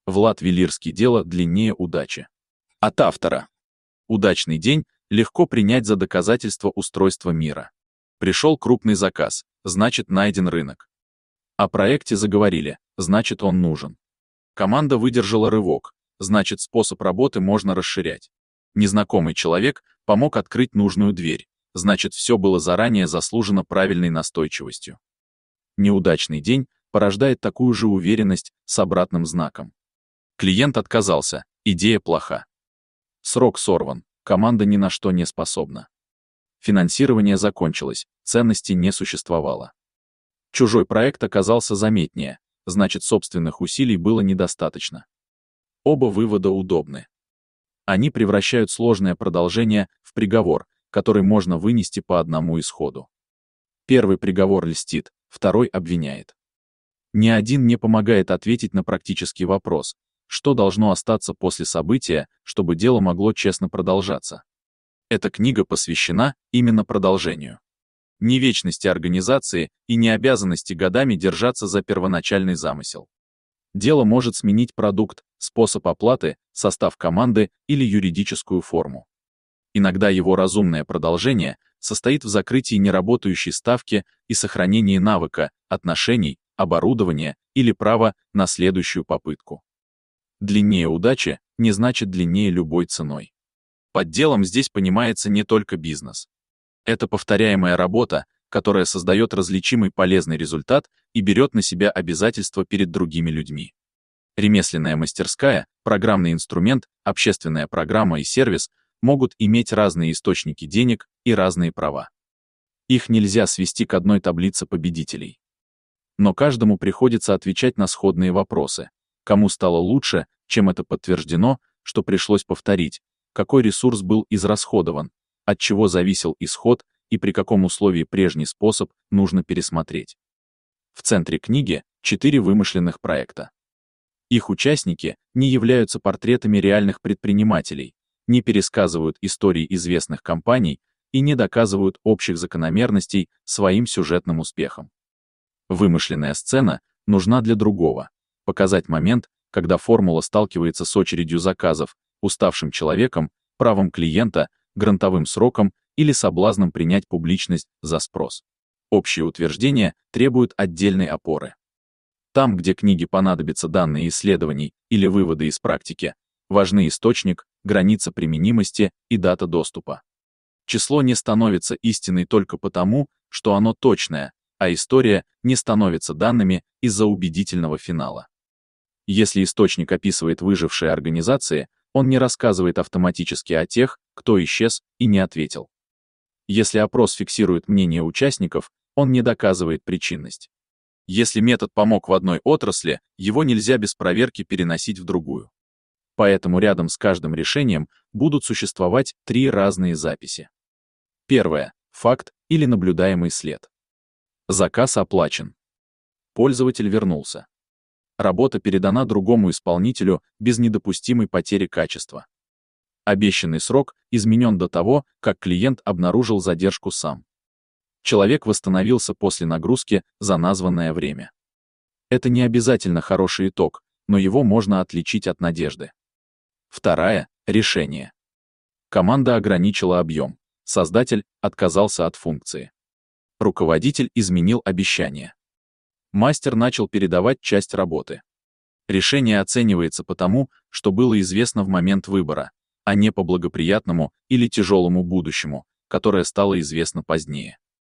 Влад Велирский. Дело длиннее удачи. От автора. Удачный день легко принять за доказательство устройства мира. Пришел крупный заказ, значит найден рынок. О проекте заговорили, значит он нужен. Команда выдержала рывок, значит способ работы можно расширять. Незнакомый человек помог открыть нужную дверь, значит все было заранее заслужено правильной настойчивостью. Неудачный день порождает такую же уверенность с обратным знаком. Клиент отказался, идея плоха. Срок сорван, команда ни на что не способна. Финансирование закончилось, ценности не существовало. Чужой проект оказался заметнее, значит собственных усилий было недостаточно. Оба вывода удобны. Они превращают сложное продолжение в приговор, который можно вынести по одному исходу. Первый приговор льстит, второй обвиняет. Ни один не помогает ответить на практический вопрос, что должно остаться после события, чтобы дело могло честно продолжаться. Эта книга посвящена именно продолжению. Не вечности организации и не обязанности годами держаться за первоначальный замысел. Дело может сменить продукт, способ оплаты, состав команды или юридическую форму. Иногда его разумное продолжение состоит в закрытии неработающей ставки и сохранении навыка, отношений, оборудования или права на следующую попытку. Длиннее удачи не значит длиннее любой ценой. Под делом здесь понимается не только бизнес. Это повторяемая работа, которая создает различимый полезный результат и берет на себя обязательства перед другими людьми. Ремесленная мастерская, программный инструмент, общественная программа и сервис могут иметь разные источники денег и разные права. Их нельзя свести к одной таблице победителей. Но каждому приходится отвечать на сходные вопросы. Кому стало лучше, чем это подтверждено, что пришлось повторить, какой ресурс был израсходован, от чего зависел исход и при каком условии прежний способ нужно пересмотреть. В центре книги 4 вымышленных проекта. Их участники не являются портретами реальных предпринимателей, не пересказывают истории известных компаний и не доказывают общих закономерностей своим сюжетным успехом. Вымышленная сцена нужна для другого — показать момент, когда формула сталкивается с очередью заказов, уставшим человеком, правом клиента, грантовым сроком или соблазном принять публичность за спрос. Общие утверждения требуют отдельной опоры. Там, где книге понадобятся данные исследований или выводы из практики, важны источник, граница применимости и дата доступа. Число не становится истиной только потому, что оно точное, а история не становится данными из-за убедительного финала. Если источник описывает выжившие организации, он не рассказывает автоматически о тех, кто исчез и не ответил. Если опрос фиксирует мнение участников, он не доказывает причинность. Если метод помог в одной отрасли, его нельзя без проверки переносить в другую. Поэтому рядом с каждым решением будут существовать 3 разные записи. Первое — факт или наблюдаемый след. Заказ оплачен. Пользователь вернулся. Работа передана другому исполнителю без недопустимой потери качества. Обещанный срок изменен до того, как клиент обнаружил задержку сам. Человек восстановился после нагрузки за названное время. Это не обязательно хороший итог, но его можно отличить от надежды. Второе — решение. Команда ограничила объем, создатель отказался от функции. Руководитель изменил обещание. Мастер начал передавать часть работы. Решение оценивается по тому, что было известно в момент выбора, а не по благоприятному или тяжелому будущему, которое стало известно позднее.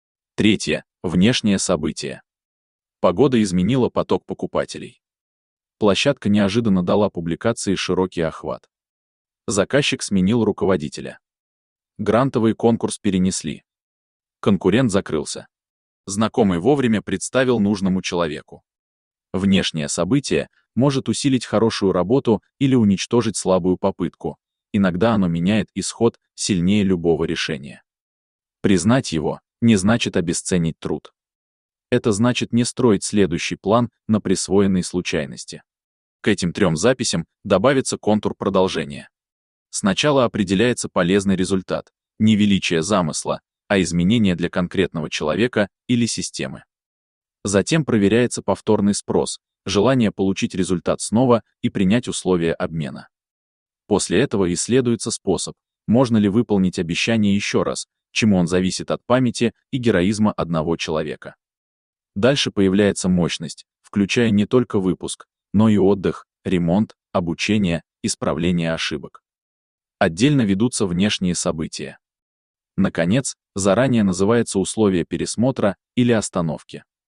Третье — внешнее событие. Погода изменила поток покупателей. Площадка неожиданно дала публикации широкий охват. Заказчик сменил руководителя. Грантовый конкурс перенесли. Конкурент закрылся. Знакомый вовремя представил нужному человеку. Внешнее событие может усилить хорошую работу или уничтожить слабую попытку. Иногда оно меняет исход сильнее любого решения. Признать его не значит обесценить труд. Это значит не строить следующий план на присвоенной случайности. К этим 3 записям добавится контур продолжения. Сначала определяется полезный результат, не величие замысла, а изменение для конкретного человека или системы. Затем проверяется повторный спрос, желание получить результат снова и принять условия обмена. После этого исследуется способ, можно ли выполнить обещание еще раз, чему он зависит от памяти и героизма одного человека. Дальше появляется мощность, включая не только выпуск, но и отдых, ремонт, обучение, исправление ошибок. Отдельно ведутся внешние события. Наконец, заранее называется условие пересмотра или остановки.